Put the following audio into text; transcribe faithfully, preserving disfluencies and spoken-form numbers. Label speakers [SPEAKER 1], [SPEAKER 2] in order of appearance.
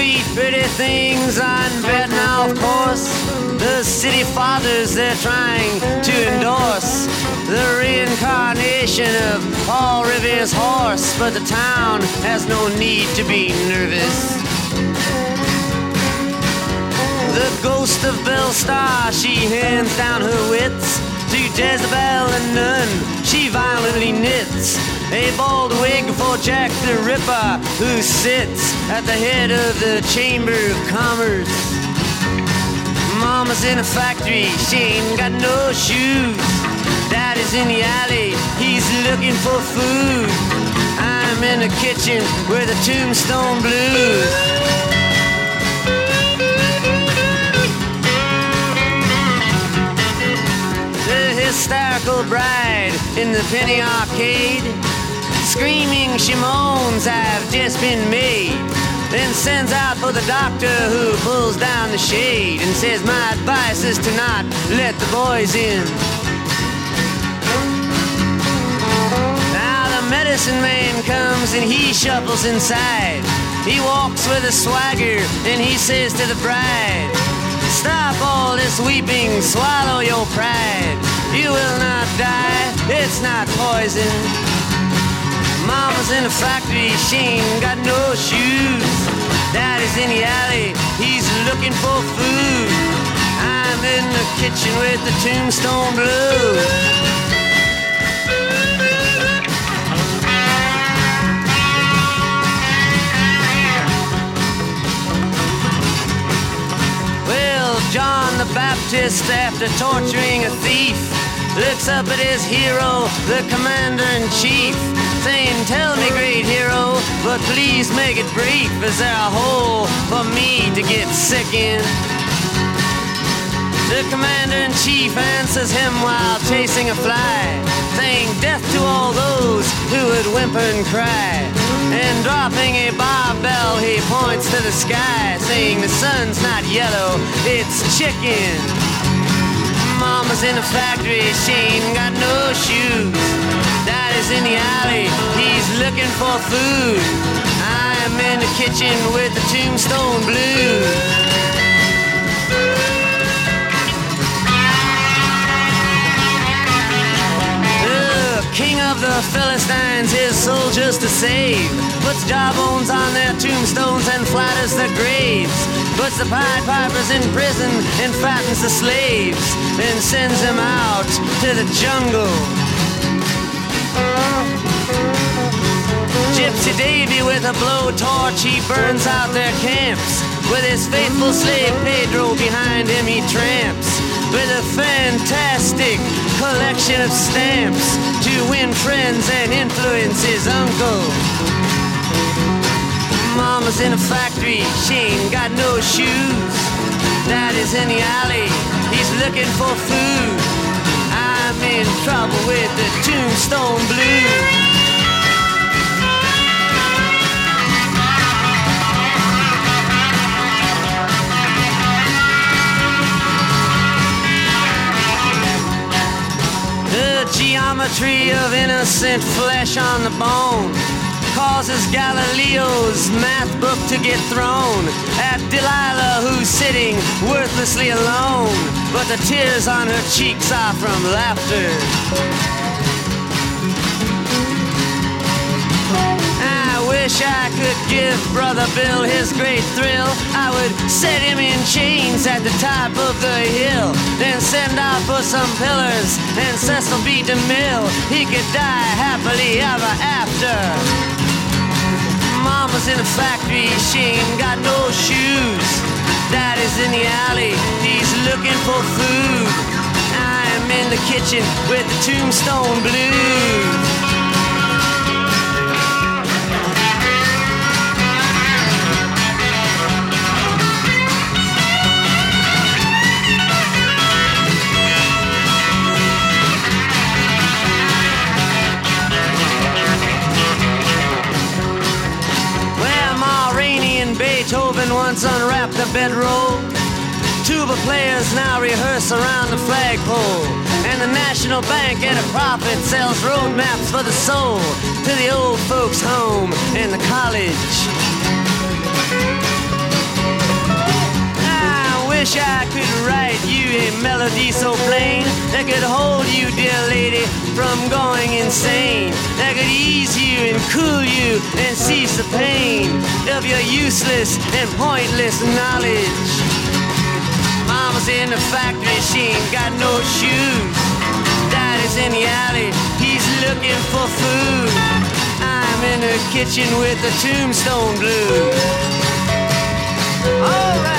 [SPEAKER 1] sweet, pretty things on bed now, of course. The city fathers, they're trying to endorse the reincarnation of Paul Revere's horse, but the town has no need to be nervous. The ghost of Belle Starr, she hands down her wits to Jezebel and Nun. She violently knits a bald wig for Jack the Ripper, who sits at the head of the Chamber of Commerce. Mama's in a factory, she ain't got no shoes. Daddy's in the alley, he's looking for food. I'm in the kitchen with the Tombstone Blues. The hysterical bride in the penny arcade, screaming she moans, I've just been made. Then sends out for the doctor, who pulls down the shade and says, my advice is to not let the boys in. Now the medicine man comes and he shuffles inside. He walks with a swagger and he says to the bride, stop all this weeping, swallow your pride. You will not die, it's not poison. Mama's in the factory, she ain't got no shoes. Daddy's in the alley, he's looking for food. I'm in the kitchen with the Tombstone Blues. Well, John the Baptist, after torturing a thief, looks up at his hero, the commander-in-chief, saying, tell me, great hero, but please make it brief. Is there a hole for me to get sick in? The commander-in-chief answers him while chasing a fly, saying, death to all those who would whimper and cry. And dropping a barbell, he points to the sky, saying, the sun's not yellow, it's chicken. Mama's in the factory, she ain't got no shoes. Daddy's in the alley, he's looking for food. I'm in the kitchen with the Tombstone Blues. King of the Philistines, his soldiers to save, puts jawbones on their tombstones and flatters their graves, puts the Pied Pipers in prison and fattens the slaves, then sends them out to the jungle. Gypsy Davy with a blowtorch, he burns out their camps. With his faithful slave Pedro behind him he tramps, with a fantastic collection of stamps to win friends and influence his uncle. Mama's in a factory, she ain't got no shoes. Daddy's in the alley, he's looking for food. I'm in trouble with the Tombstone Blues. The geometry of innocent flesh on the bone causes Galileo's math book to get thrown at Delilah, who's sitting worthlessly alone, but the tears on her cheeks are from laughter. I wish I could give Brother Bill his great thrill. I would set him in chains at the top of the hill, then send out for some pillars and Cecil B. DeMille. He could die happily ever after. Mama's in a factory, she ain't got no shoes. Daddy's in the alley, he's looking for food. I'm in the kitchen with the Tombstone Blues. Beethoven once unwrapped a bedroll. Tuba players now rehearse around the flagpole, and the National Bank at a profit sells road maps for the soul to the old folks' home and the college. wish I could write you a melody so plain that could hold you, dear lady, from going insane, that could ease you and cool you and cease the pain of your useless and pointless knowledge. Mama's in the factory, she ain't got no shoes. Daddy's in the alley, he's looking for food. I'm in the kitchen with the Tombstone Blues. All right.